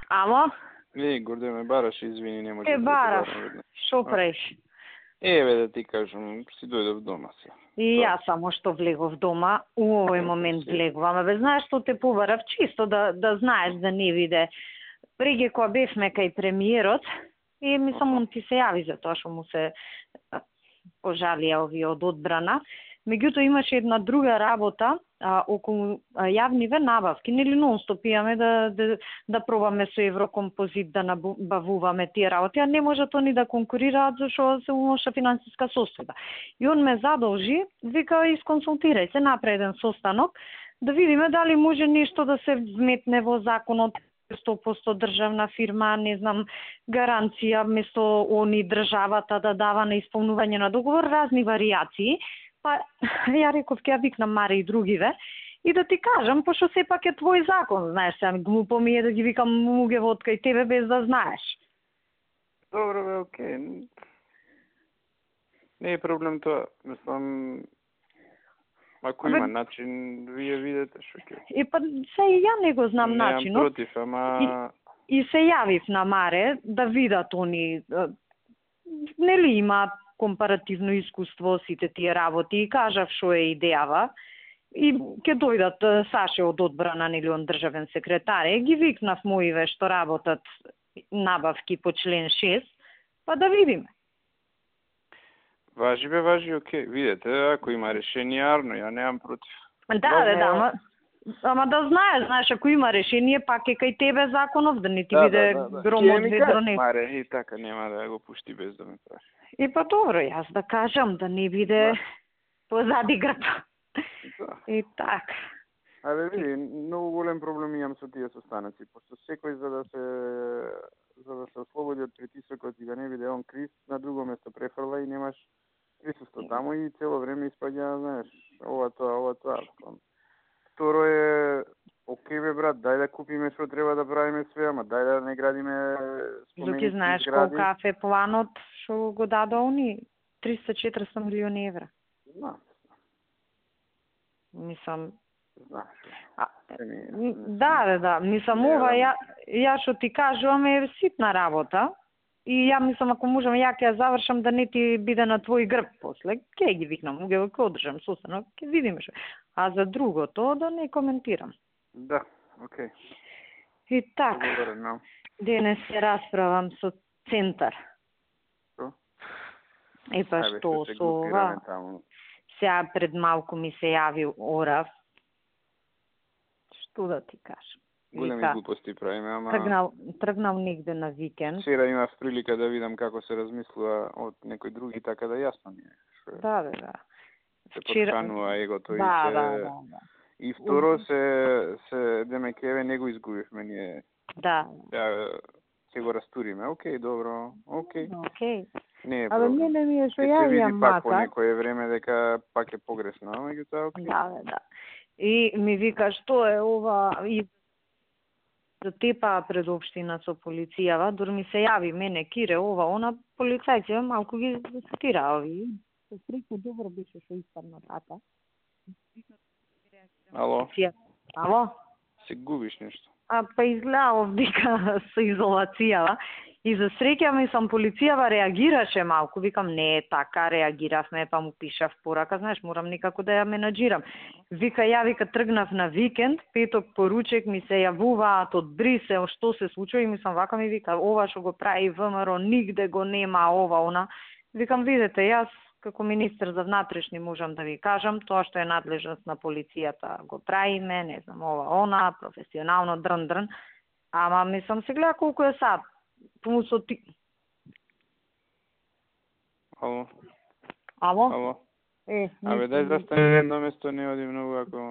Ало? Горде ме бараш, извини, не може да Барав, те барам. шо правиш? Еве да ти кажам, си дојдов дома се. И јас само што влегов дома, у овој момент влегувам. Абе, знаеш што те побарав? Чисто да знаеш да не виде. Преге кога бевме кај премиерот, и мислам, он ти се јави за тоа што му се пожалија овие од одбрана. Меѓутоа имаше една друга работа околу јавниве набавки. Нели нон-стоп имаме да пробаме со Еврокомпозит да набавуваме тие работи, а не можат они да конкурираат зашто се лоша финансиска состојба. И он ме задолжи, вика, исконсултирај се, направи еден состанок, да видиме дали може нешто да се вметне во законот, 100% државна фирма, не знам, гаранција место они државата да дава на исполнување на договор, разни варијации. Па ја реков ќе ја викнам Маре и другиве и да ти кажам, пошто сепак е твој закон, знаеш, сега глупо ми е да ги викам луѓе од кај тебе без да знаеш. Добро бе, окей. Не е проблем тоа, мислам, ако има начин, вие видите што ќе. И па се и ја не го знам начинот. Немам против, ама и се јавив на Маре да видат они нели има компаративно искуство сите тие работи и кажав што е идејава и ќе дојдат Саше од одбрана нели он државен секретар. Ги викнав моиве што работат набавки по член 6, па да видиме. Важи бе, важи, окей. Видете, ако има решение, арно, ја немам против. Да, ама да знаеш, ако има решение, пак е кај тебе законов, да не ти биде гром од ведро не. Маре, и така нема да го пушти без да ме прави. И па добро, јас да кажам, да не биде позади грб. И така. Абе, види, многу голем проблем имам со тие состаноци, пошто секој за да се ослободи од притисокот и да не биде он криз, на друго место префрла и немаш присуство таму и цело време испаѓа, знаеш, ова тоа. Второ е, окей бе брат, дај да купиме што треба да правиме све, ама дај да не градиме споменици. Доки знаеш колка е планот што го даде они 300-400 милиони евра. Мислам, да, мислам ова ја што ти кажувам е ситна работа и ја мислам ако можам ја ќе ја завршам да не ти биде на твој грб после, ќе ги викнам, ќе одржам состанок, ќе видиме што. А за другото да не коментирам. Да, окей. И така. Денес се расправам со Центар. Што? И па што со ова? Сега пред малку ми се јави Орав. Што да ти кажам? Големи глупости правиме, ама тргнал негде на викенд. Вчера имав прилика да видам како се размислува од некој други, така да јасно ми е. Да. Се подканува егото и се... Да. И второ се демек еве не го изгубивме ние. Да. Ќе го растуриме. Окей, добро. Окей. Не е проблем. Абе, ми е што ја имам мака. Пак по некое време дека пак е погресно, меѓутоа окей. Да. И ми вика што е ова и за тепа пред општина со полицијава, дури ми се јави мене Кире ова, она полицајци малку ги стира ови. Се среќу добро беше што испадна тата. Ало? Се губиш нешто. Па изгледа овдека со изолацијава. И за среќа мислам полицијава реагираше малку, викам не така, реагиравме, па му пишав порака, знаеш, морам некако да ја менаџирам. Вика тргнав на викенд, петок поручек ми се јавуваат од Брисел, што се случува и мислам вака ми вика, ова што го прави ВМРО, нигде го нема ова, она. Викам, видете, јас како министер за внатрешни можам да ви кажам, тоа што е надлежност на полицијата го правиме, не знам, ова, она, професионално, дрн, ама мислам се гледа колку е сад. Помусо ти... Ало? Абе, дај застане едно место, не оди многу, ако...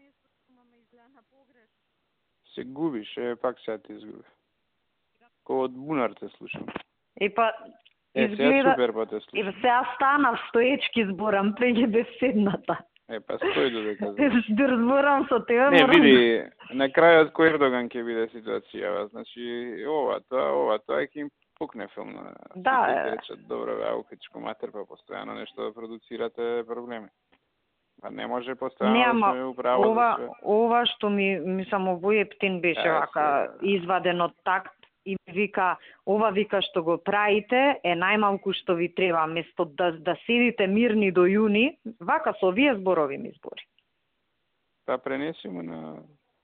Се губиш, пак сега ти изгубиш. Ко од бунар те слушам. Па, изгледа... супер па те слушам. Сега станав стоечки зборам, преќе бе седната. Па стој додека. Зборам со тебе, не, види, на крајот кој Ердоган ќе биде ситуацијава, значи ова тоа ќе им пукне филм на да, речат, добро бе, аукачко матер, па постојано нешто да продуцирате проблеми. Pa ne može postavljati Нема, upravo za sve. ова што ми само во ептин беше вака изваден од такт и ми вика, ова вика што го правите е најмалку што ви треба, место да седите мирни до јуни, вака со овие зборови ми збори. Па пренеси му на...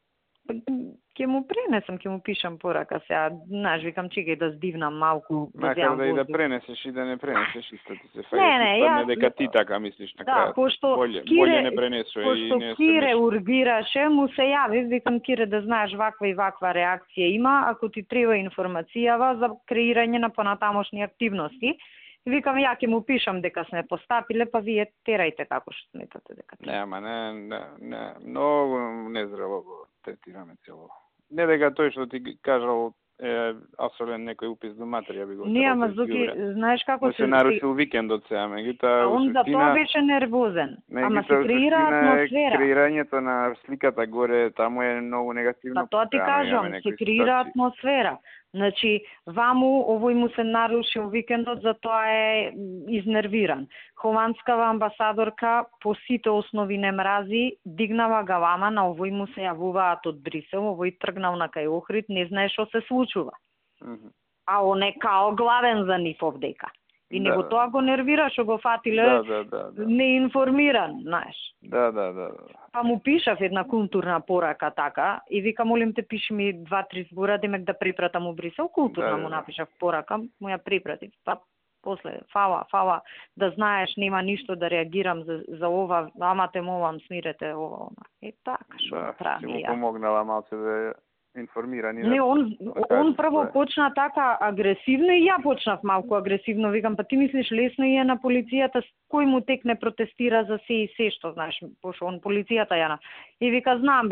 Ќе му пренесам, ќе му пишам порака сега, знаеш, викам чекај да здивнам малку. Макар да и да пренесеш и да не пренесеш, исто ти се Не, фајде, дека ти така мислиш на крајот. Да, пошто Боле не пренесува и не се Кире ургираше, му се јави, викам Кире да знаеш ваква и ваква реакција има, ако ти треба информацијава за креирање на понатамошни активности. Викам, ја ќе му пишам дека сме постапиле, па вие терајте како што сметате дека треба. Не, ама не, многу нездраво го третираме цело. Не дека тој што ти кажал особен некој упис до материја би го Не, ама Зуки, знаеш како се нарушил викендот сега, меѓутоа он за тоа беше нервозен. Ама се креира атмосфера. Креирањето на сликата горе таму е многу негативно. Па тоа ти кажам, се креира атмосфера. Значи, ваму овој му се нарушил викендот, затоа е изнервиран. Хованскава амбасадорка по сите основи не мрази, дигнава галама, на овој му се јавуваат од Брисел, овој тргнал на кај Охрид, не знае што се случува. А он е као главен за нив овдека. И него тоа го нервира, што го фатиле неинформиран, знаеш. Да. Па му пишав една културна порака така и вика, молим те, пиши ми 2-3 збора, демек да препратам у Брисел, културна му напишав порака, му ја препратив. Па после, фала, да знаеш, нема ништо да реагирам за ова, ама те молам, смирете ова. И така, што прави ја. Си му ја. помогнала малце да информирани. Не, он прво почна така агресивно и ја почнав малку агресивно. Викам, па ти мислиш лесно е на полицијата, кој му текне протестира за се и се што, знаеш, пошо он полицијата јана. И вика, знам.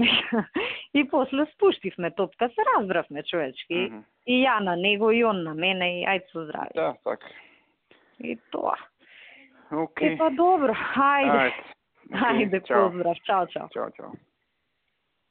И после спуштивме топка, се разбравме човечки. И ја на него, и он на мене, и ајде со здраве. Да, така. И тоа. Окей. Па добро, хајде. Хајде, поздрав, чао. Чао.